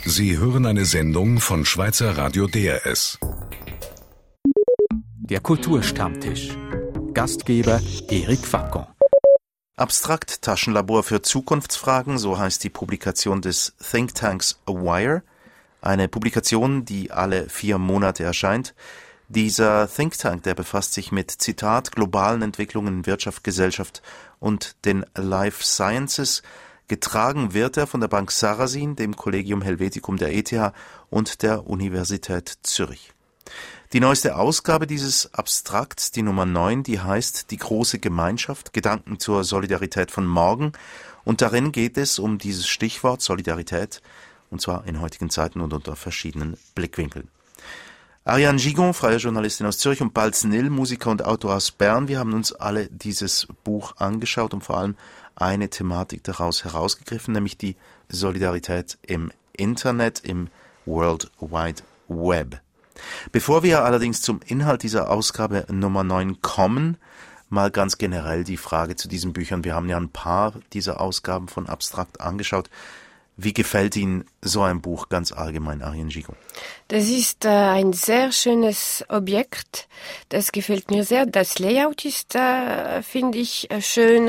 Sie hören eine Sendung von Schweizer Radio DRS. Der Kulturstammtisch. Gastgeber Eric Facon. Abstrakt Taschenlabor für Zukunftsfragen, so heißt die Publikation des Thinktanks Wire. Eine Publikation, die alle 4 Monate erscheint. Dieser Think Tank, der befasst sich mit, Zitat, globalen Entwicklungen in Wirtschaft, Gesellschaft und den Life Sciences. Getragen wird er von der Bank Sarasin, dem Collegium Helveticum der ETH und der Universität Zürich. Die neueste Ausgabe dieses Abstrakts, die Nummer 9, die heißt Die große Gemeinschaft, Gedanken zur Solidarität von morgen. Und darin geht es um dieses Stichwort Solidarität, und zwar in heutigen Zeiten und unter verschiedenen Blickwinkeln. Ariane Gigon, freie Journalistin aus Zürich, und Balz Nil, Musiker und Autor aus Bern. Wir haben uns alle dieses Buch angeschaut und vor allem eine Thematik daraus herausgegriffen, nämlich die Solidarität im Internet, im World Wide Web. Bevor wir allerdings zum Inhalt dieser Ausgabe Nummer 9 kommen, mal ganz generell die Frage zu diesen Büchern. Wir haben ja ein paar dieser Ausgaben von Abstrakt angeschaut. Wie gefällt Ihnen so ein Buch ganz allgemein, Ariane Gigon? Das ist ein sehr schönes Objekt. Das gefällt mir sehr. Das Layout ist, finde ich, schön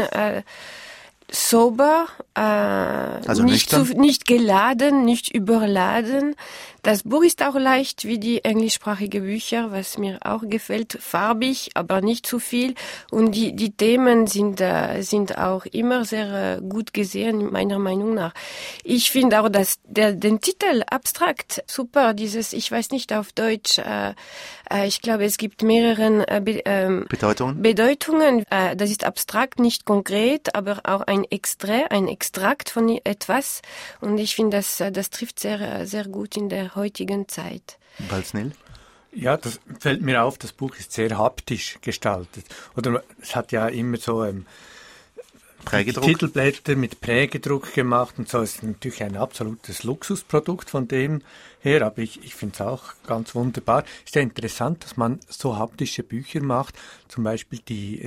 sober, also nicht geladen, nicht überladen. Das Buch ist auch leicht wie die englischsprachigen Bücher, was mir auch gefällt, farbig, aber nicht zu viel. Und die Themen sind auch immer sehr gut gesehen, meiner Meinung nach. Ich finde auch, dass den Titel Abstrakt super, ich weiß nicht auf Deutsch, ich glaube, es gibt mehrere Bedeutungen. Das ist abstrakt, nicht konkret, aber auch ein Extrakt von etwas. Und ich finde, das trifft sehr, sehr gut in der heutigen Zeit. Balz Nil? Ja, das fällt mir auf, das Buch ist sehr haptisch gestaltet. Oder es hat ja immer so Prägedruck? Titelblätter mit Prägedruck gemacht und so. Es ist natürlich ein absolutes Luxusprodukt von dem her, aber ich finde es auch ganz wunderbar. Ist ja interessant, dass man so haptische Bücher macht, zum Beispiel die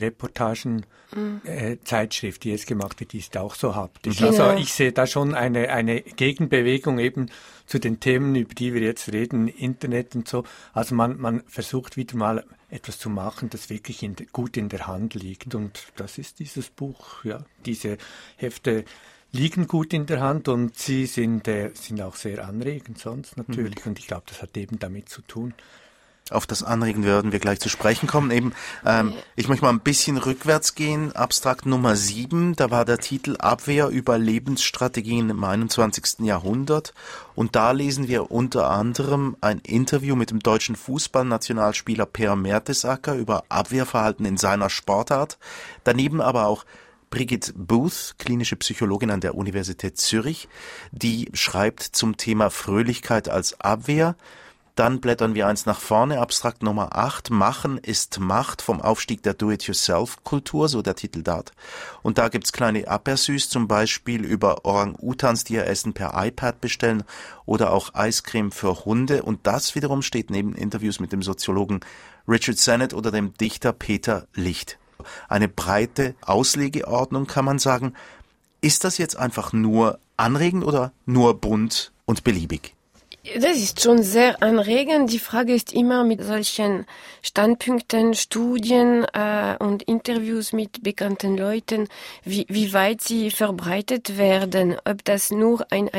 Zeitschrift, die jetzt gemacht wird, die ist auch so haptisch. Genau. Also ich sehe da schon eine Gegenbewegung eben zu den Themen, über die wir jetzt reden, Internet und so. Also man versucht wieder mal etwas zu machen, das wirklich gut in der Hand liegt. Und das ist dieses Buch. Ja, diese Hefte liegen gut in der Hand und sie sind auch sehr anregend sonst natürlich. Und ich glaube, das hat eben damit zu tun. Auf das Anregen werden wir gleich zu sprechen kommen. Ich möchte mal ein bisschen rückwärts gehen. Abstrakt Nummer 7, da war der Titel Abwehr, Überlebensstrategien im 21. Jahrhundert. Und da lesen wir unter anderem ein Interview mit dem deutschen Fußballnationalspieler Per Mertesacker über Abwehrverhalten in seiner Sportart. Daneben aber auch Brigitte Booth, klinische Psychologin an der Universität Zürich, die schreibt zum Thema Fröhlichkeit als Abwehr. Dann blättern wir eins nach vorne, Abstrakt Nummer 8, Machen ist Macht, vom Aufstieg der Do-it-yourself-Kultur, so der Titel dort. Und da gibt's kleine Aperçus, zum Beispiel über Orang-Utans, die ihr Essen per iPad bestellen, oder auch Eiscreme für Hunde. Und das wiederum steht neben Interviews mit dem Soziologen Richard Sennett oder dem Dichter Peter Licht. Eine breite Auslegeordnung, kann man sagen. Ist das jetzt einfach nur anregend oder nur bunt und beliebig? Das ist schon sehr anregend. Die Frage ist immer mit solchen Standpunkten, Studien und Interviews mit bekannten Leuten, wie weit sie verbreitet werden. Ob das nur ein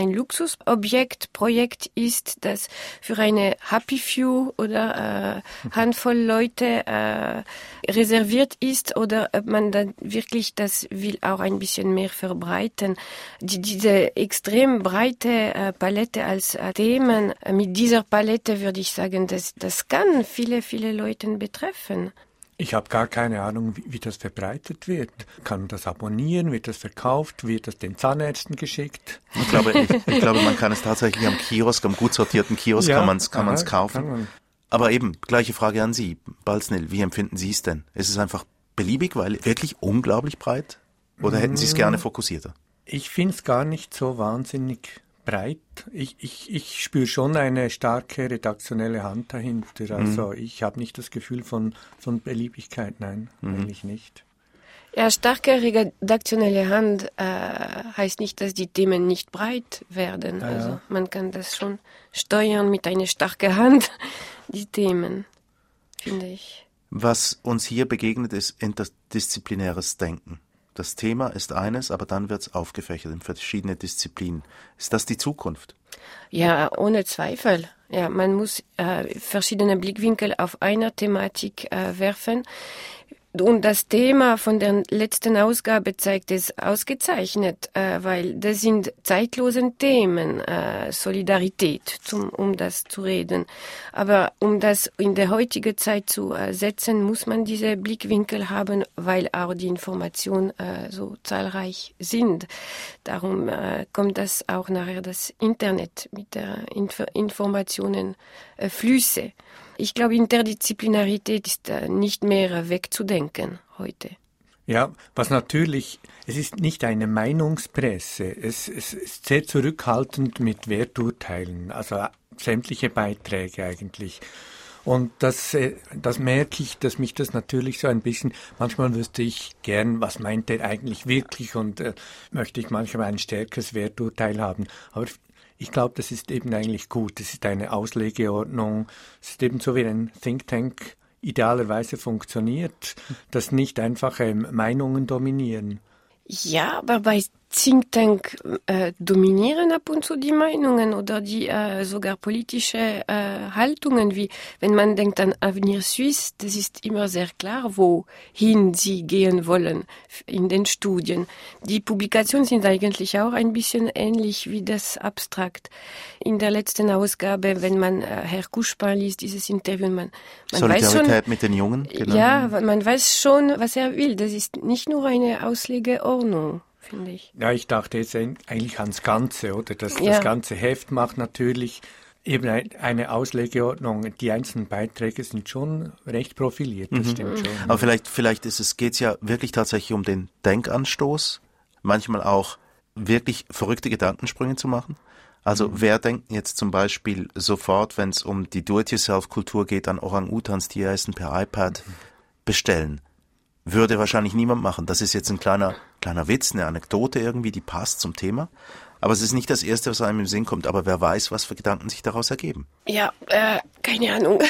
Luxusobjekt-Projekt ist, das für eine Happy Few oder Handvoll Leute reserviert ist, oder ob man dann wirklich das will auch ein bisschen mehr verbreiten. Diese extrem breite Palette als Themen, mit dieser Palette würde ich sagen, das kann viele, viele Leute betreffen. Ich habe gar keine Ahnung, wie das verbreitet wird. Kann man das abonnieren? Wird das verkauft? Wird das den Zahnärzten geschickt? Ich glaube, man kann es tatsächlich am Kiosk, am gut sortierten Kiosk, ja, kann man es kaufen. Aber eben, gleiche Frage an Sie, Balz Nil, wie empfinden Sie es denn? Ist es einfach beliebig, weil wirklich unglaublich breit? Oder hätten Sie es gerne fokussierter? Ich finde es gar nicht so wahnsinnig breit. Ich spüre schon eine starke redaktionelle Hand dahinter. Also ich habe nicht das Gefühl von Beliebigkeit, nein, eigentlich nicht. Ja, starke redaktionelle Hand heißt nicht, dass die Themen nicht breit werden. Ja. Also man kann das schon steuern mit einer starken Hand, die Themen, finde ich. Was uns hier begegnet, ist interdisziplinäres Denken. Das Thema ist eines, aber dann wird es aufgefächert in verschiedene Disziplinen. Ist das die Zukunft? Ja, ohne Zweifel. Ja, man muss verschiedene Blickwinkel auf einer Thematik werfen. Und das Thema von der letzten Ausgabe zeigt es ausgezeichnet, weil das sind zeitlose Themen, Solidarität, um das zu reden. Aber um das in der heutigen Zeit zu setzen, muss man diese Blickwinkel haben, weil auch die Informationen so zahlreich sind. Darum kommt das auch nachher das Internet mit der Informationenflüsse. Ich glaube, Interdisziplinarität ist nicht mehr wegzudenken heute. Ja, was natürlich, es ist nicht eine Meinungspresse. Es ist sehr zurückhaltend mit Werturteilen, also sämtliche Beiträge eigentlich. Und das merke ich, dass mich das natürlich so ein bisschen, manchmal wüsste ich gern, was meint der eigentlich wirklich und möchte ich manchmal ein stärkeres Werturteil haben. Aber ich glaube, das ist eben eigentlich gut. Es ist eine Auslegeordnung. Es ist eben so, wie ein Think Tank idealerweise funktioniert, dass nicht einfach Meinungen dominieren. Ja, aber bei Think Tank dominieren ab und zu die Meinungen oder die sogar politische Haltungen, wie wenn man denkt an Avenir Suisse, das ist immer sehr klar, wohin sie gehen wollen in den Studien. Die Publikationen sind eigentlich auch ein bisschen ähnlich wie das Abstrakt. In der letzten Ausgabe, wenn man Herr Couchepin liest, dieses Interview, man Solidarität weiß schon, mit den Jungen? Genau. Ja, man weiß schon, was er will. Das ist nicht nur eine Auslegeordnung. Finde ich. Ja, ich dachte jetzt eigentlich ans Ganze, oder? Das ganze Heft macht natürlich eben eine Auslegeordnung. Die einzelnen Beiträge sind schon recht profiliert, das stimmt schon. Aber vielleicht geht's ja wirklich tatsächlich um den Denkanstoß, manchmal auch wirklich verrückte Gedankensprünge zu machen. Also wer denkt jetzt zum Beispiel sofort, wenn es um die Do-it-yourself-Kultur geht, an Orang-Utans, die Essen per iPad bestellen? Würde wahrscheinlich niemand machen. Das ist jetzt ein kleiner Witz, eine Anekdote irgendwie, die passt zum Thema. Aber es ist nicht das Erste, was einem im Sinn kommt. Aber wer weiß, was für Gedanken sich daraus ergeben. Ja, keine Ahnung,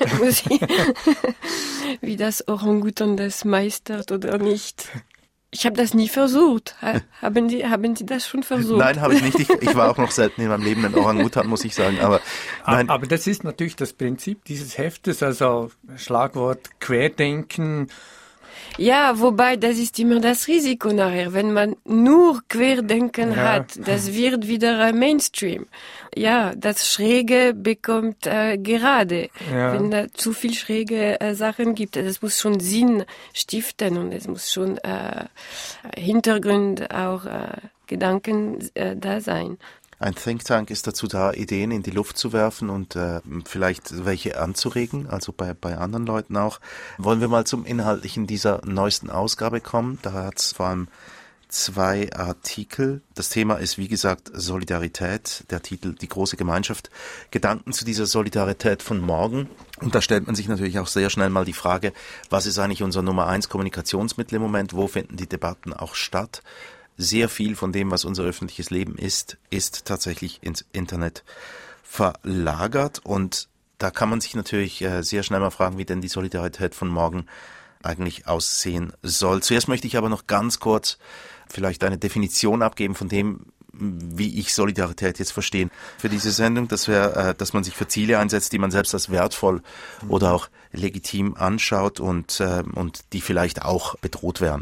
wie das Orang-Utan das meistert oder nicht. Ich habe das nie versucht. Haben Sie das schon versucht? Nein, habe ich nicht. Ich war auch noch selten in meinem Leben ein Orang-Utan, muss ich sagen. Aber das ist natürlich das Prinzip dieses Heftes, also Schlagwort Querdenken. Ja, wobei, das ist immer das Risiko nachher. Wenn man nur Querdenken hat, das wird wieder Mainstream. Ja, das Schräge bekommt gerade, wenn da zu viel schräge Sachen gibt. Es muss schon Sinn stiften und es muss schon Hintergrund, auch Gedanken da sein. Ein Think Tank ist dazu da, Ideen in die Luft zu werfen und vielleicht welche anzuregen, also bei anderen Leuten auch. Wollen wir mal zum Inhaltlichen dieser neuesten Ausgabe kommen? Da hat es vor allem 2 Artikel. Das Thema ist, wie gesagt, Solidarität. Der Titel, die große Gemeinschaft. Gedanken zu dieser Solidarität von morgen. Und da stellt man sich natürlich auch sehr schnell mal die Frage, was ist eigentlich unser Nummer 1 Kommunikationsmittel im Moment? Wo finden die Debatten auch statt? Sehr viel von dem, was unser öffentliches Leben ist tatsächlich ins Internet verlagert. Und da kann man sich natürlich sehr schnell mal fragen, wie denn die Solidarität von morgen eigentlich aussehen soll. Zuerst möchte ich aber noch ganz kurz vielleicht eine Definition abgeben von dem, wie ich Solidarität jetzt verstehe. Für diese Sendung, das wäre, dass man sich für Ziele einsetzt, die man selbst als wertvoll oder auch legitim anschaut und die vielleicht auch bedroht werden.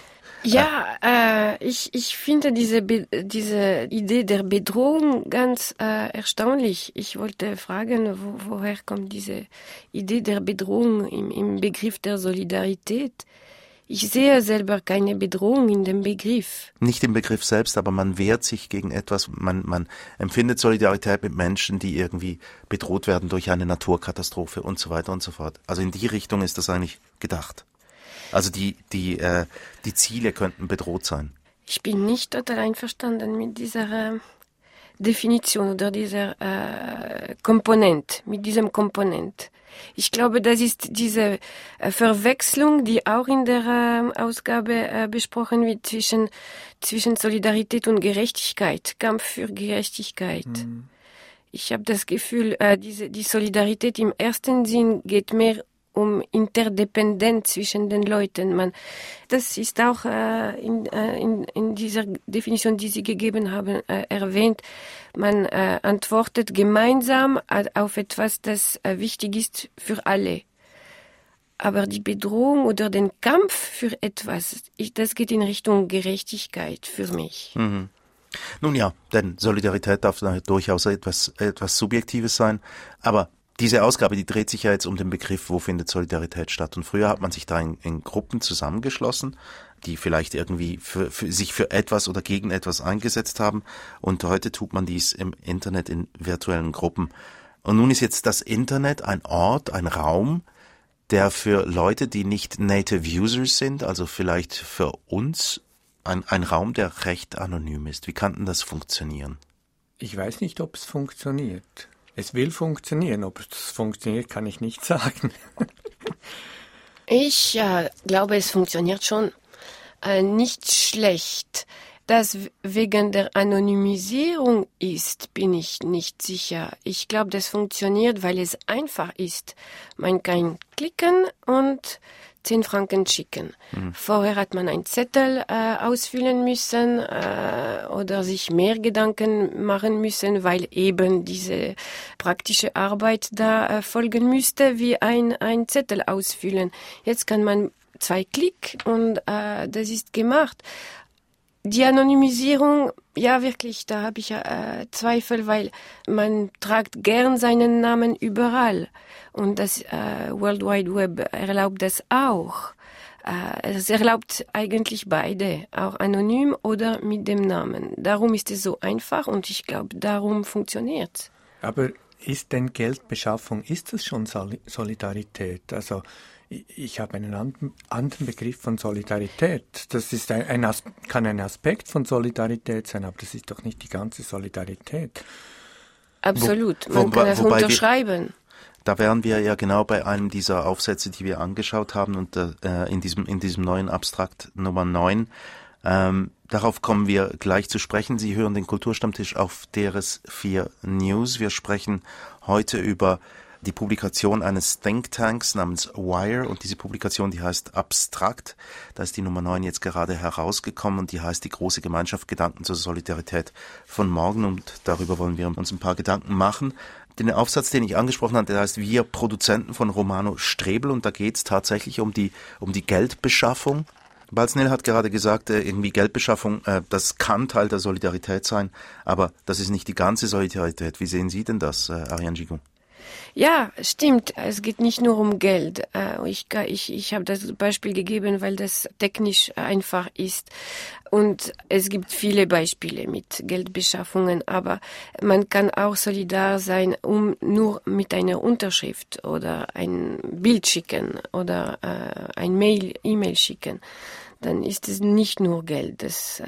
Ja, ich finde diese Idee der Bedrohung ganz erstaunlich. Ich wollte fragen, woher kommt diese Idee der Bedrohung im Begriff der Solidarität? Ich sehe selber keine Bedrohung in dem Begriff. Nicht im Begriff selbst, aber man wehrt sich gegen etwas. Man empfindet Solidarität mit Menschen, die irgendwie bedroht werden durch eine Naturkatastrophe und so weiter und so fort. Also in die Richtung ist das eigentlich gedacht. Also die Ziele könnten bedroht sein. Ich bin nicht total einverstanden mit dieser Definition oder dieser Komponent, mit diesem Komponent. Ich glaube, das ist diese Verwechslung, die auch in der Ausgabe besprochen wird zwischen Solidarität und Gerechtigkeit, Kampf für Gerechtigkeit. Mhm. Ich habe das Gefühl, die Solidarität im ersten Sinn geht mehr um Interdependenz zwischen den Leuten. Das ist auch in dieser Definition, die Sie gegeben haben, erwähnt. Man antwortet gemeinsam auf etwas, das wichtig ist für alle. Aber die Bedrohung oder den Kampf für etwas, das geht in Richtung Gerechtigkeit für mich. Mhm. Nun ja, denn Solidarität darf durchaus etwas Subjektives sein, aber diese Ausgabe, die dreht sich ja jetzt um den Begriff, wo findet Solidarität statt. Und früher hat man sich da in Gruppen zusammengeschlossen, die vielleicht irgendwie sich für etwas oder gegen etwas eingesetzt haben. Und heute tut man dies im Internet in virtuellen Gruppen. Und nun ist jetzt das Internet ein Ort, ein Raum, der für Leute, die nicht Native Users sind, also vielleicht für uns, ein Raum, der recht anonym ist. Wie kann denn das funktionieren? Ich weiß nicht, ob es funktioniert. Es will funktionieren. Ob es funktioniert, kann ich nicht sagen. Ich glaube, es funktioniert schon nicht schlecht. Dass wegen der Anonymisierung ist, bin ich nicht sicher. Ich glaube, das funktioniert, weil es einfach ist. Man kann klicken und 10 Franken schicken. Vorher hat man einen Zettel ausfüllen müssen oder sich mehr Gedanken machen müssen, weil eben diese praktische Arbeit da folgen müsste, wie ein Zettel ausfüllen. Jetzt kann man 2 Klick und das ist gemacht. Die Anonymisierung, ja wirklich, da habe ich Zweifel, weil man tragt gern seinen Namen überall. Und das World Wide Web erlaubt das auch. Es erlaubt eigentlich beide, auch anonym oder mit dem Namen. Darum ist es so einfach und ich glaube, darum funktioniert es. Aber ist denn Geldbeschaffung, ist das schon Solidarität? Also ich habe einen anderen Begriff von Solidarität. Das ist kann ein Aspekt von Solidarität sein, aber das ist doch nicht die ganze Solidarität. Absolut, man kann das unterschreiben. Da wären wir ja genau bei einem dieser Aufsätze, die wir angeschaut haben und in diesem neuen Abstrakt Nummer 9. Darauf kommen wir gleich zu sprechen. Sie hören den Kulturstammtisch auf DRS4 News. Wir sprechen heute über die Publikation eines Thinktanks namens Wire und diese Publikation, die heißt Abstrakt. Da ist die Nummer 9 jetzt gerade herausgekommen und die heißt die große Gemeinschaft Gedanken zur Solidarität von morgen und darüber wollen wir uns ein paar Gedanken machen. Den Aufsatz, den ich angesprochen habe, der heißt Wir Produzenten von Romano Strebel und da geht es tatsächlich um die Geldbeschaffung. Balznil hat gerade gesagt, irgendwie Geldbeschaffung, das kann Teil der Solidarität sein, aber das ist nicht die ganze Solidarität. Wie sehen Sie denn das, Ariane Gigon? Ja, stimmt. Es geht nicht nur um Geld. Ich habe das Beispiel gegeben, weil das technisch einfach ist. Und es gibt viele Beispiele mit Geldbeschaffungen, aber man kann auch solidar sein, nur mit einer Unterschrift oder ein Bild schicken oder ein E-Mail schicken. Dann ist es nicht nur Geld,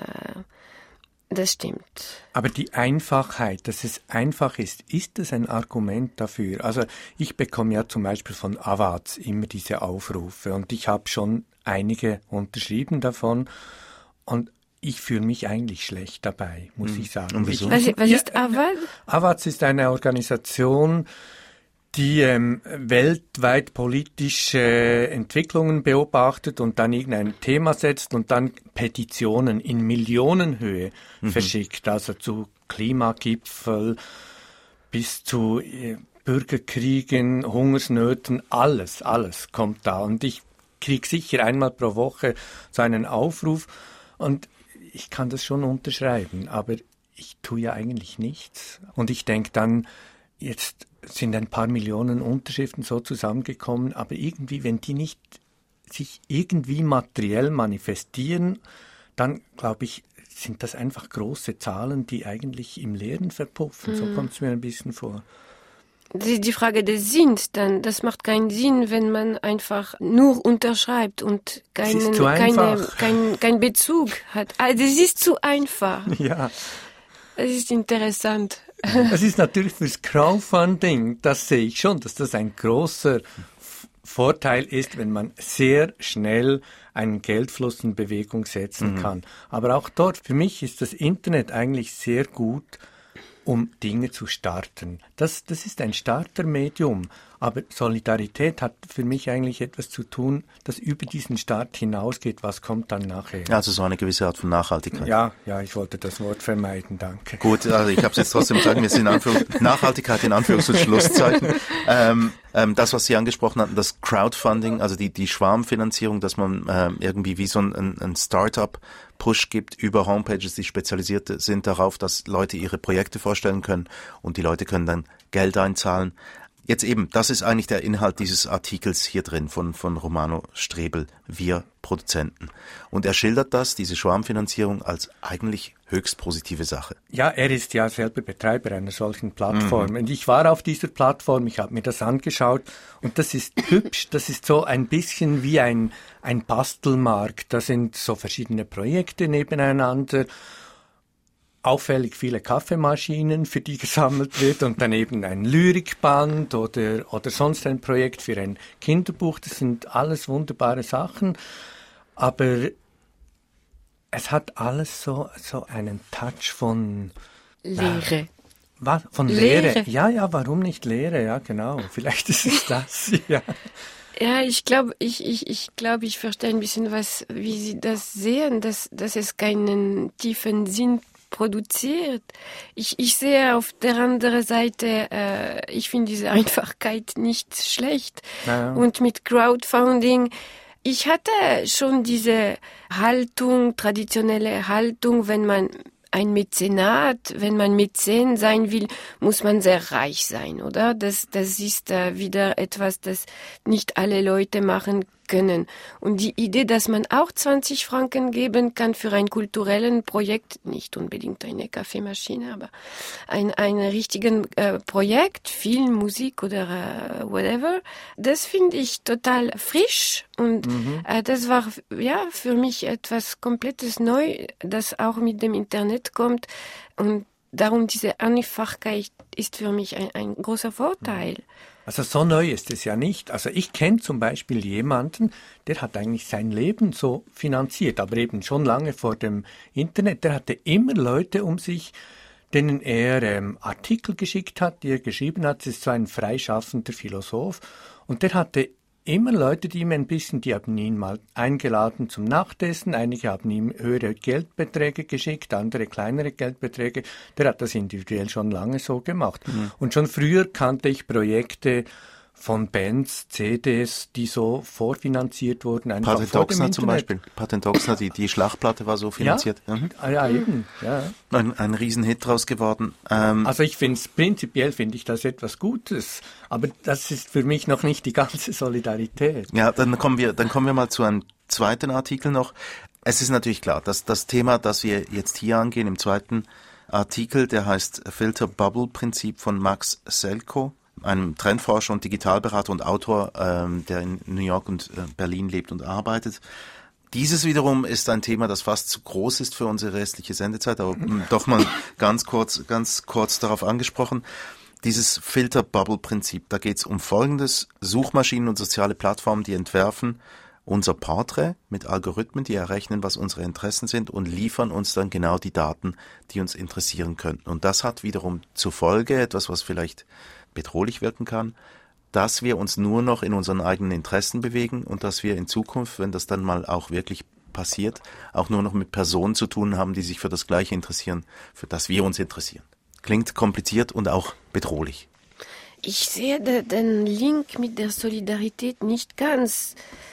das stimmt. Aber die Einfachheit, dass es einfach ist das ein Argument dafür? Also ich bekomme ja zum Beispiel von Avaaz immer diese Aufrufe und ich habe schon einige unterschrieben davon und ich fühle mich eigentlich schlecht dabei, muss ich sagen. Und wieso? Was ist Avaaz? Avaaz ist eine Organisation, die weltweit politische Entwicklungen beobachtet und dann irgendein Thema setzt und dann Petitionen in Millionenhöhe verschickt, also zu Klimagipfel bis zu Bürgerkriegen, Hungersnöten, alles kommt da. Und ich kriege sicher einmal pro Woche so einen Aufruf und ich kann das schon unterschreiben, aber ich tue ja eigentlich nichts. Und ich denke dann, jetzt sind ein paar Millionen Unterschriften so zusammengekommen, aber irgendwie, wenn die nicht sich irgendwie materiell manifestieren, dann, glaube ich, sind das einfach große Zahlen, die eigentlich im Leeren verpuffen. So kommt es mir ein bisschen vor. Die Frage des Sinns, dann, das macht keinen Sinn, wenn man einfach nur unterschreibt und keinen Bezug hat. Also, das ist zu einfach. Ja. Das ist interessant. Das ist natürlich fürs Crowdfunding, das sehe ich schon, dass das ein großer Vorteil ist, wenn man sehr schnell einen Geldfluss in Bewegung setzen kann. Aber auch dort, für mich ist das Internet eigentlich sehr gut, um Dinge zu starten. Das ist ein Startermedium. Aber Solidarität hat für mich eigentlich etwas zu tun, das über diesen Start hinausgeht. Was kommt dann nachher? Also so eine gewisse Art von Nachhaltigkeit. Ja, ich wollte das Wort vermeiden, danke. Gut, also ich habe es jetzt trotzdem gesagt, wir sind Nachhaltigkeit in Anführungs- und Schlusszeichen. Das, was Sie angesprochen hatten, das Crowdfunding, also die Schwarmfinanzierung, dass man irgendwie wie so ein Startup-Push gibt über Homepages, die spezialisiert sind darauf, dass Leute ihre Projekte vorstellen können und die Leute können dann Geld einzahlen. Jetzt eben, das ist eigentlich der Inhalt dieses Artikels hier drin von Romano Strebel, wir Produzenten. Und er schildert diese Schwarmfinanzierung, als eigentlich höchst positive Sache. Ja, er ist ja selber Betreiber einer solchen Plattform. Und ich war auf dieser Plattform, ich habe mir das angeschaut und das ist hübsch, das ist so ein bisschen wie ein Bastelmarkt. Da sind so verschiedene Projekte nebeneinander. Auffällig viele Kaffeemaschinen, für die gesammelt wird und dann eben ein Lyrikband oder sonst ein Projekt für ein Kinderbuch. Das sind alles wunderbare Sachen, aber es hat alles so einen Touch von Leere. Was? Von Leere? Ja, warum nicht Leere? Ja, genau. Vielleicht ist es das, ja. Ja, ich glaube, ich verstehe ein bisschen, wie Sie das sehen, dass es keinen tiefen Sinn produziert. Ich sehe auf der anderen Seite, ich finde diese Einfachkeit nicht schlecht. Ja. Und mit Crowdfunding, ich hatte schon diese traditionelle Haltung, wenn man ein Mäzenat, wenn man Mäzen sein will, muss man sehr reich sein, oder? Das ist wieder etwas, das nicht alle Leute machen können. Und die Idee, dass man auch 20 Franken geben kann für ein kulturelles Projekt, nicht unbedingt eine Kaffeemaschine, aber ein richtigen Projekt, Film, Musik oder whatever, das finde ich total frisch und das war ja für mich etwas komplettes neu, das auch mit dem Internet kommt und darum diese Einfachkeit ist für mich ein großer Vorteil. Also so neu ist es ja nicht. Also ich kenne zum Beispiel jemanden, der hat eigentlich sein Leben so finanziert, aber eben schon lange vor dem Internet. Der hatte immer Leute um sich, denen er Artikel geschickt hat, die er geschrieben hat. Das ist so ein freischaffender Philosoph. Und der hatte immer Leute, die haben ihn mal eingeladen zum Nachtessen. Einige haben ihm höhere Geldbeträge geschickt, andere kleinere Geldbeträge. Der hat das individuell schon lange so gemacht. Und schon früher kannte ich Projekte von Bands, CDs, die so vorfinanziert wurden. Patent Doxner zum Beispiel. Patent Doxner, die Schlagplatte war so finanziert. Ja, eben. Ja. Ein Riesenhit draus geworden. Also prinzipiell finde ich das etwas Gutes, aber das ist für mich noch nicht die ganze Solidarität. Ja, dann kommen wir mal zu einem zweiten Artikel noch. Es ist natürlich klar, dass das Thema, das wir jetzt hier angehen, im zweiten Artikel, der heißt Filter-Bubble-Prinzip von Max Selkow, einem Trendforscher und Digitalberater und Autor, der in New York und Berlin lebt und arbeitet. Dieses wiederum ist ein Thema, das fast zu groß ist für unsere restliche Sendezeit, aber doch mal ganz kurz darauf angesprochen. Dieses Filter-Bubble-Prinzip, da geht es um Folgendes: Suchmaschinen und soziale Plattformen, die entwerfen unser Porträt mit Algorithmen, die errechnen, was unsere Interessen sind und liefern uns dann genau die Daten, die uns interessieren könnten. Und das hat wiederum zur Folge etwas, was vielleicht bedrohlich wirken kann, dass wir uns nur noch in unseren eigenen Interessen bewegen und dass wir in Zukunft, wenn das dann mal auch wirklich passiert, auch nur noch mit Personen zu tun haben, die sich für das Gleiche interessieren, für das wir uns interessieren. Klingt kompliziert und auch bedrohlich. Ich sehe den Link mit der Solidarität nicht ganz.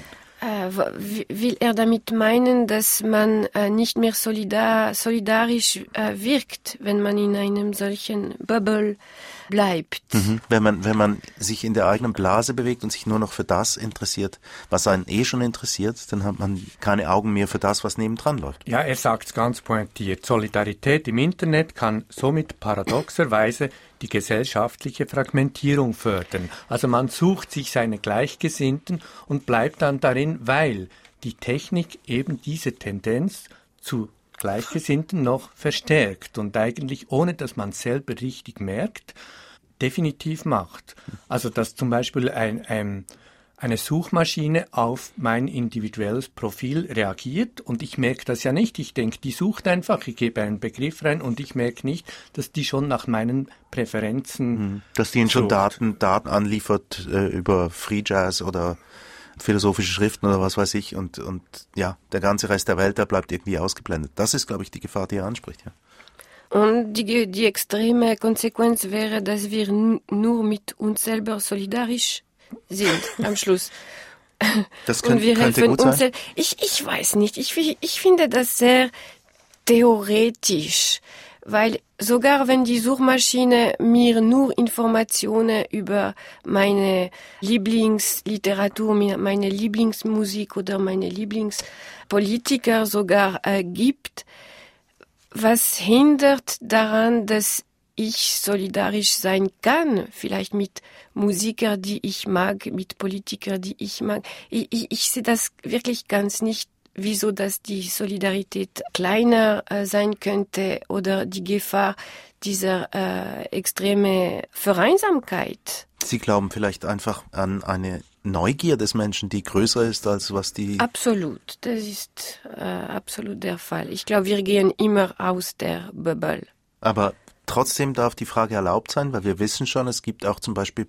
Will er damit meinen, dass man nicht mehr solidarisch wirkt, wenn man in einem solchen Bubble bleibt? Wenn man sich in der eigenen Blase bewegt und sich nur noch für das interessiert, was einen schon interessiert, dann hat man keine Augen mehr für das, was nebendran läuft. Ja, er sagt es ganz pointiert. Solidarität im Internet kann somit paradoxerweise die gesellschaftliche Fragmentierung fördern. Also man sucht sich seine Gleichgesinnten und bleibt dann darin, weil die Technik eben diese Tendenz zu Gleichgesinnten noch verstärkt und eigentlich, ohne dass man es selber richtig merkt, definitiv macht. Also dass zum Beispiel eine Suchmaschine auf mein individuelles Profil reagiert und ich merke das ja nicht. Ich denke, die sucht einfach, ich gebe einen Begriff rein und ich merke nicht, dass die schon nach meinen Präferenzen dass die Ihnen schon Daten anliefert über Free Jazz oder philosophische Schriften oder was weiß ich und ja, der ganze Rest der Welt, der bleibt irgendwie ausgeblendet. Das ist, glaube ich, die Gefahr, die er anspricht, ja. Und die extreme Konsequenz wäre, dass wir nur mit uns selber solidarisch sind am Schluss. Das könnte gut sein. Ich weiß nicht. Ich finde das sehr theoretisch, weil sogar wenn die Suchmaschine mir nur Informationen über meine Lieblingsliteratur, meine Lieblingsmusik oder meine Lieblingspolitiker sogar gibt, was hindert daran, dass ich solidarisch sein kann, vielleicht mit Musikern, die ich mag, mit Politikern, die ich mag. Ich sehe das wirklich ganz nicht, wieso dass die Solidarität kleiner sein könnte oder die Gefahr dieser extreme Vereinsamkeit. Sie glauben vielleicht einfach an eine Neugier des Menschen, die größer ist als was die... Absolut, das ist absolut der Fall. Ich glaube, wir gehen immer aus der Bubble. Aber trotzdem darf die Frage erlaubt sein, weil wir wissen schon, es gibt auch zum Beispiel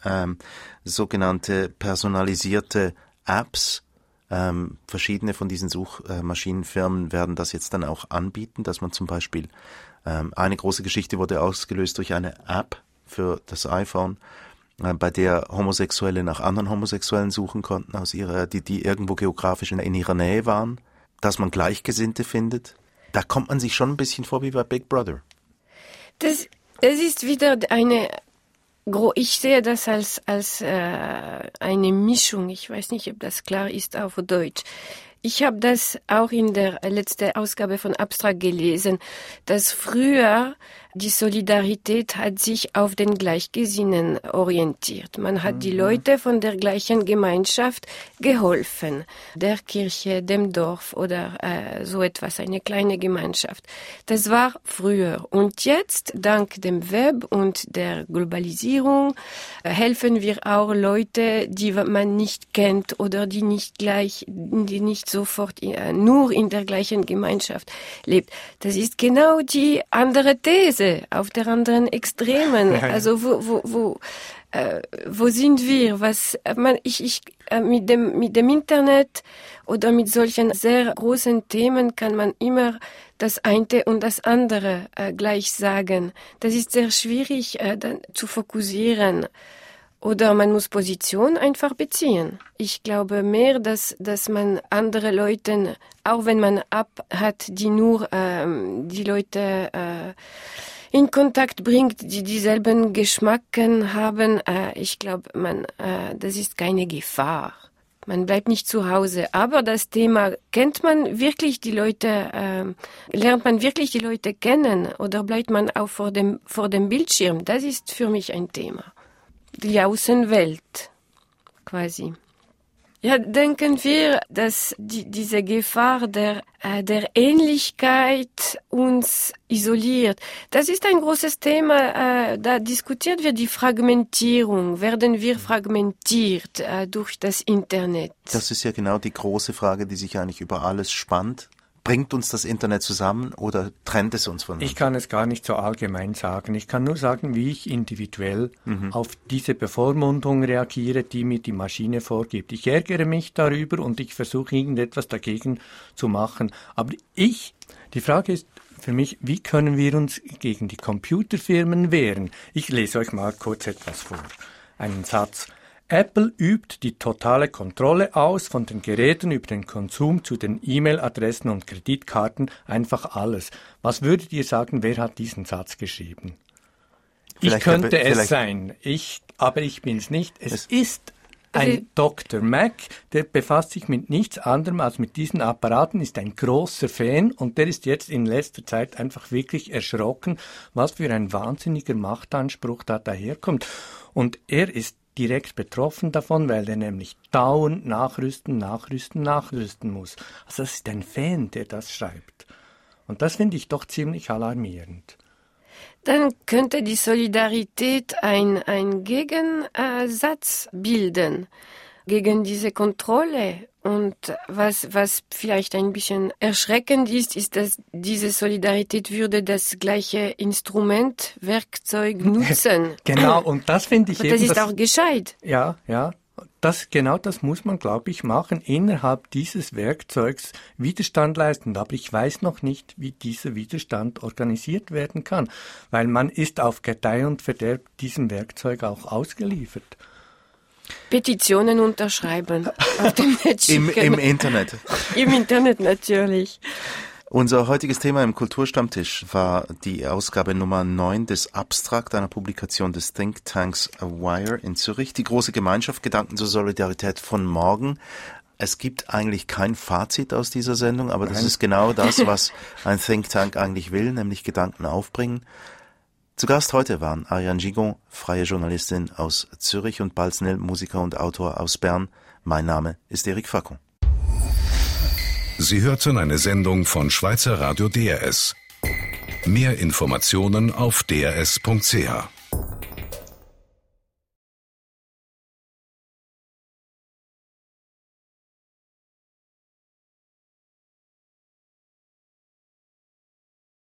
sogenannte personalisierte Apps. Verschiedene von diesen Suchmaschinenfirmen werden das jetzt dann auch anbieten, dass man zum Beispiel, eine große Geschichte wurde ausgelöst durch eine App für das iPhone, bei der Homosexuelle nach anderen Homosexuellen suchen konnten, die irgendwo geografisch in ihrer Nähe waren, dass man Gleichgesinnte findet. Da kommt man sich schon ein bisschen vor wie bei Big Brother. Das ist wieder ich sehe das als eine Mischung. Ich weiß nicht, ob das klar ist auf Deutsch. Ich habe das auch in der letzten Ausgabe von Abstrakt gelesen, dass früher die Solidarität hat sich auf den Gleichgesinnten orientiert. Man hat die Leute von der gleichen Gemeinschaft geholfen, der Kirche, dem Dorf oder so etwas, eine kleine Gemeinschaft. Das war früher. Und jetzt, dank dem Web und der Globalisierung, helfen wir auch Leute, die man nicht kennt oder die nicht sofort nur in der gleichen Gemeinschaft lebt. Das ist genau die andere These auf der anderen Extremen. Also wo sind wir? Mit dem Internet oder mit solchen sehr großen Themen kann man immer das eine und das andere gleich sagen. Das ist sehr schwierig dann zu fokussieren. Oder man muss Position einfach beziehen. Ich glaube mehr, dass man andere Leute, auch wenn man App hat, die nur die Leute in Kontakt bringt, die dieselben Geschmacken haben, ich glaube, das ist keine Gefahr. Man bleibt nicht zu Hause. Aber das Thema, lernt man wirklich die Leute kennen oder bleibt man auch vor dem Bildschirm? Das ist für mich ein Thema. Die Außenwelt, quasi. Ja, denken wir, dass diese Gefahr der Ähnlichkeit uns isoliert. Das ist ein großes Thema. Da diskutiert wird die Fragmentierung. Werden wir fragmentiert durch das Internet? Das ist ja genau die große Frage, die sich eigentlich über alles spannt. Bringt uns das Internet zusammen oder trennt es uns voneinander? Ich kann es gar nicht so allgemein sagen. Ich kann nur sagen, wie ich individuell auf diese Bevormundung reagiere, die mir die Maschine vorgibt. Ich ärgere mich darüber und ich versuche irgendetwas dagegen zu machen. Aber die Frage ist für mich, wie können wir uns gegen die Computerfirmen wehren? Ich lese euch mal kurz etwas vor. Einen Satz. Apple übt die totale Kontrolle aus, von den Geräten über den Konsum zu den E-Mail-Adressen und Kreditkarten, einfach alles. Was würdet ihr sagen, wer hat diesen Satz geschrieben? Ich könnte es sein, aber ich bin es nicht. Es ist ein Dr. Mac, der befasst sich mit nichts anderem als mit diesen Apparaten, ist ein großer Fan und der ist jetzt in letzter Zeit einfach wirklich erschrocken, was für ein wahnsinniger Machtanspruch da daherkommt. Und er ist direkt betroffen davon, weil er nämlich dauernd nachrüsten muss. Also das ist ein Fan, der das schreibt. Und das finde ich doch ziemlich alarmierend. Dann könnte die Solidarität ein Gegensatz bilden gegen diese Kontrolle. Und was vielleicht ein bisschen erschreckend ist, dass diese Solidarität würde das gleiche Instrument, Werkzeug nutzen. Genau, und das finde ich und eben... Das ist auch gescheit. Ja. Das muss man, glaube ich, machen, innerhalb dieses Werkzeugs Widerstand leisten. Aber ich weiß noch nicht, wie dieser Widerstand organisiert werden kann, weil man ist auf Gedeih und Verderb diesem Werkzeug auch ausgeliefert. Petitionen unterschreiben auf dem Netz Im Internet. Im Internet natürlich. Unser heutiges Thema im Kulturstammtisch war die Ausgabe Nummer 9 des Abstrakt, einer Publikation des Thinktanks Wire in Zürich. Die große Gemeinschaft, Gedanken zur Solidarität von morgen. Es gibt eigentlich kein Fazit aus dieser Sendung, aber das ist genau das, was ein Thinktank eigentlich will, nämlich Gedanken aufbringen. Zu Gast heute waren Ariane Gigon, freie Journalistin aus Zürich, und Balznel, Musiker und Autor aus Bern. Mein Name ist Eric Facon. Sie hörten eine Sendung von Schweizer Radio DRS. Mehr Informationen auf drs.ch.